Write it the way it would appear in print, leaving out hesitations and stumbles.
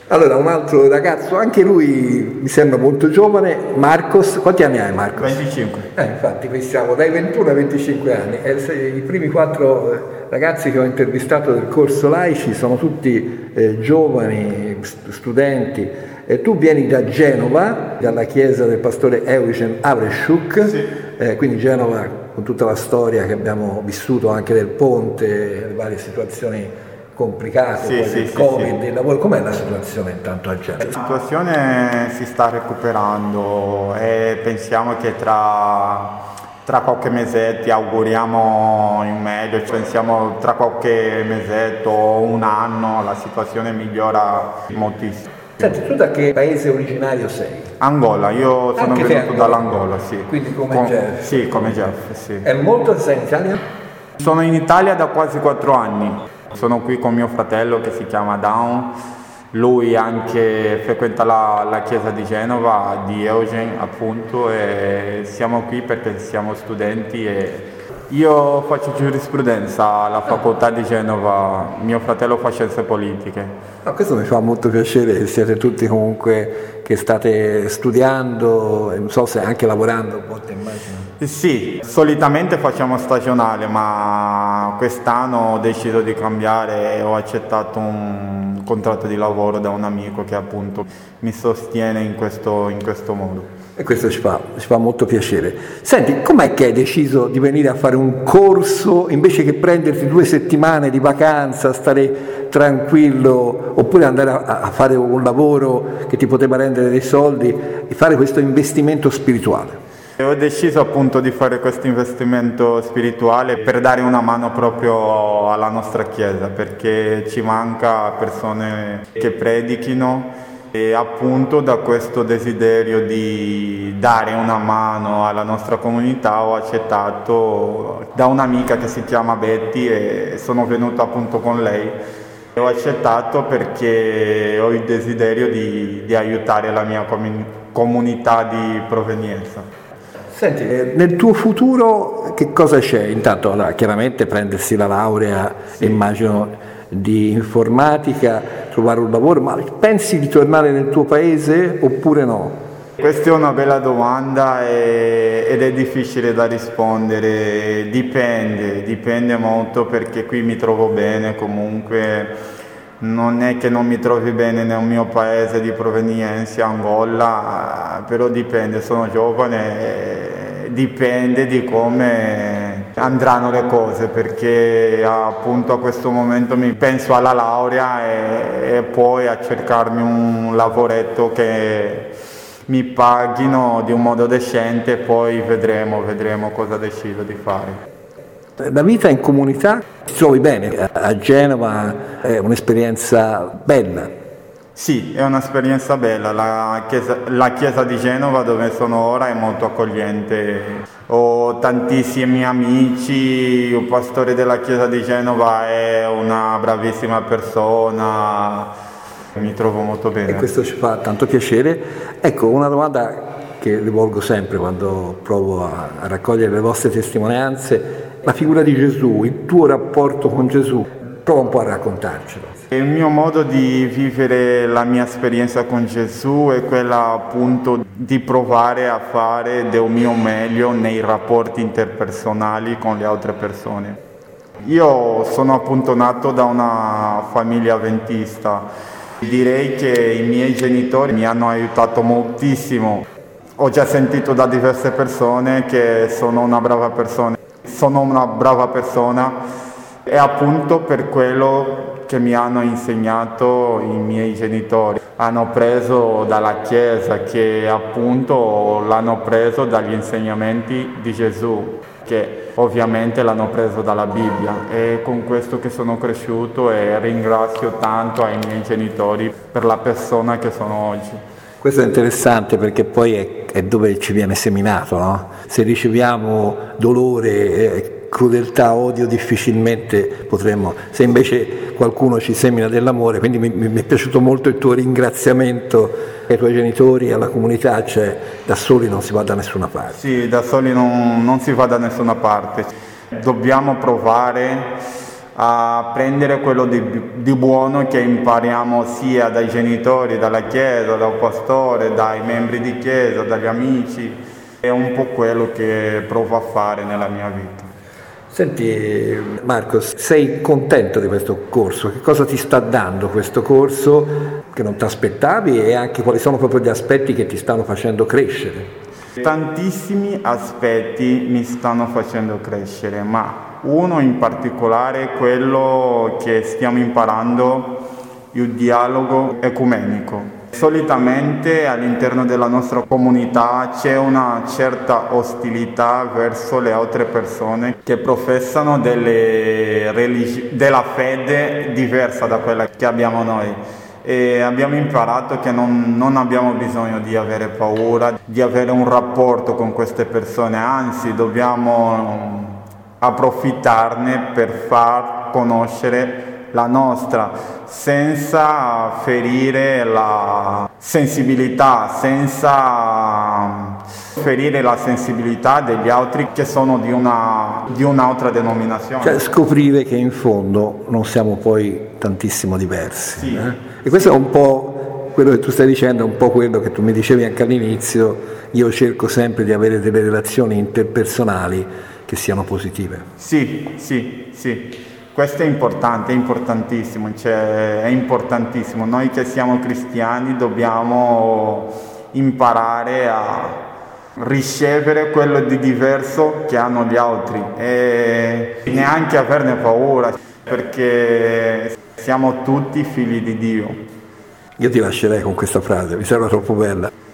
Allora, un altro ragazzo, anche lui mi sembra molto giovane, Marcos. Quanti anni hai, Marcos? 25. Infatti, qui siamo dai 21 ai 25 anni. I primi 4 ragazzi che ho intervistato del corso Laici sono tutti giovani, studenti. Tu vieni da Genova, dalla chiesa del pastore Eugen Avreshuk, sì. Quindi Genova con tutta la storia che abbiamo vissuto anche del ponte, le varie situazioni complicate, sì, poi sì, del Covid, sì. Il lavoro. Com'è la situazione intanto a Genova? La situazione si sta recuperando e pensiamo che tra qualche mesetto, auguriamo in meglio, pensiamo tra qualche mesetto o un anno la situazione migliora moltissimo. Senti, tu da che paese originario sei? Angola, io sono venuto dall'Angola, sì. Quindi come Jeff? Sì, come Jeff, sì. È molto che sei in Italia? Sono in Italia da quasi 4 anni. Sono qui con mio fratello che si chiama Dawn, lui anche frequenta la chiesa di Genova, di Eugen appunto, e siamo qui perché siamo studenti e io faccio giurisprudenza alla facoltà di Genova, mio fratello fa scienze politiche. Questo mi fa molto piacere, siete tutti comunque che state studiando, non so se anche lavorando, immagino. Sì, solitamente facciamo stagionale, ma quest'anno ho deciso di cambiare e ho accettato un contratto di lavoro da un amico che appunto mi sostiene in questo modo. E questo ci fa molto piacere. Senti, com'è che hai deciso di venire a fare un corso invece che prenderti 2 settimane di vacanza, stare tranquillo, oppure andare a fare un lavoro che ti poteva rendere dei soldi e fare questo investimento spirituale? Ho deciso appunto di fare questo investimento spirituale per dare una mano proprio alla nostra Chiesa, perché ci manca persone che predichino e appunto da questo desiderio di dare una mano alla nostra comunità ho accettato da un'amica che si chiama Betty e sono venuto appunto con lei. Ho accettato perché ho il desiderio di aiutare la mia comunità di provenienza. Senti, nel tuo futuro che cosa c'è? Intanto allora, chiaramente prendersi la laurea, sì. Immagino di informatica, trovare un lavoro, ma pensi di tornare nel tuo paese oppure no? Questa è una bella domanda ed è difficile da rispondere, dipende molto perché qui mi trovo bene comunque. Non è che non mi trovi bene nel mio paese di provenienza, Angola, però dipende, sono giovane, dipende di come andranno le cose, perché appunto a questo momento mi penso alla laurea e poi a cercarmi un lavoretto che mi paghino di un modo decente e poi vedremo cosa decido di fare. La vita in comunità, ti trovi bene? A Genova è un'esperienza bella? Sì, è un'esperienza bella. La chiesa di Genova dove sono ora è molto accogliente. Ho tantissimi amici, il pastore della chiesa di Genova è una bravissima persona, mi trovo molto bene. E questo ci fa tanto piacere. Ecco, una domanda che rivolgo sempre quando provo a raccogliere le vostre testimonianze. La figura di Gesù, il tuo rapporto con Gesù, prova un po' a raccontarcelo. Il mio modo di vivere la mia esperienza con Gesù è quella appunto di provare a fare del mio meglio nei rapporti interpersonali con le altre persone. Io sono appunto nato da una famiglia avventista. Direi che i miei genitori mi hanno aiutato moltissimo. Ho già sentito da diverse persone che sono una brava persona. Sono una brava persona e appunto per quello che mi hanno insegnato i miei genitori. Hanno preso dalla Chiesa, che appunto l'hanno preso dagli insegnamenti di Gesù, che ovviamente l'hanno preso dalla Bibbia. E con questo che sono cresciuto e ringrazio tanto ai miei genitori per la persona che sono oggi. Questo è interessante perché poi è dove ci viene seminato, no? Se riceviamo dolore, crudeltà, odio, difficilmente potremmo. Se invece qualcuno ci semina dell'amore, quindi mi è piaciuto molto il tuo ringraziamento ai tuoi genitori e alla comunità, cioè da soli non si va da nessuna parte. Sì, da soli non si va da nessuna parte. Dobbiamo provare a prendere quello di buono che impariamo sia dai genitori, dalla chiesa, dal pastore, dai membri di chiesa, dagli amici. È un po' quello che provo a fare nella mia vita. Senti Marco, sei contento di questo corso? Che cosa ti sta dando questo corso che non ti aspettavi e anche quali sono proprio gli aspetti che ti stanno facendo crescere? Tantissimi aspetti mi stanno facendo crescere, ma uno in particolare è quello che stiamo imparando, il dialogo ecumenico. Solitamente all'interno della nostra comunità c'è una certa ostilità verso le altre persone che professano della fede diversa da quella che abbiamo noi. E abbiamo imparato che non abbiamo bisogno di avere paura, di avere un rapporto con queste persone, anzi dobbiamo approfittarne per far conoscere la nostra, senza ferire la sensibilità, senza ferire la sensibilità degli altri che sono di un'altra denominazione. Cioè scoprire che in fondo non siamo poi tantissimo diversi. Sì. E questo è un po' quello che tu stai dicendo, è un po' quello che tu mi dicevi anche all'inizio. Io cerco sempre di avere delle relazioni interpersonali che siano positive. Sì. Questo è importante, è importantissimo, è importantissimo. Noi che siamo cristiani dobbiamo imparare a ricevere quello di diverso che hanno gli altri e neanche averne paura, perché siamo tutti figli di Dio. Io ti lascerei con questa frase, mi sembra troppo bella.